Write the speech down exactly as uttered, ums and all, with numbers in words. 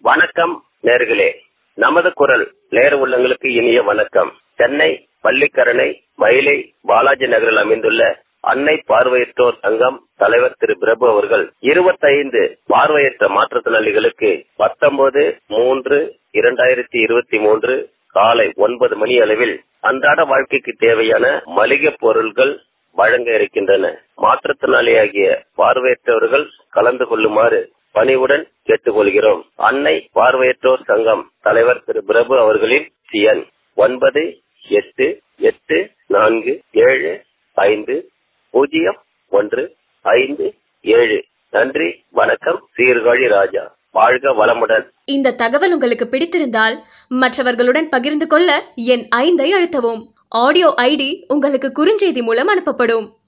வணக்கம் நேர்களே, நமது குரல் நேர உள்ளங்களுக்கு இனிய வணக்கம். சென்னை பள்ளிக்கரணை மயிலை பாலாஜி நகரில் அமைந்துள்ள அன்னை பார்வையற்றோர் சங்கம் தலைவர் திரு பிரபு அவர்கள் இருபத்தைந்து பார்வையற்ற மாற்றுத்திறனாளிகளுக்கு பத்தொன்பது மூன்று இரண்டாயிரத்தி இருபத்தி மூன்று காலை ஒன்பது மணி அளவில் அன்றாட வாழ்க்கைக்கு தேவையான மளிகை பொருட்கள் வழங்க இருக்கின்றன. மாற்றுத்திறனாளியாகிய பார்வையற்றவர்கள் கலந்து கொள்ளுமாறு பணிவுடன் கேட்டுக்கொள்கிறோம். அன்னை பார்வையற்றோர் சங்கம் தலைவர் திரு பிரபு அவர்களின் எண் ஒன்பது எட்டு எட்டு நான்கு ஏழு ஐந்து பூஜ்ஜியம் ஒன்று ஐந்து ஏழு. நன்றி, வணக்கம். சீர்காழி ராஜா. வாழ்க வளமுடன். இந்த தகவல் உங்களுக்கு பிடித்திருந்தால் மற்றவர்களுடன் பகிர்ந்து கொள்ள என் ஐந்தை அழுத்தவும். ஆடியோ ஐடி உங்களுக்கு குறுஞ்செய்தி மூலம் அனுப்பப்படும்.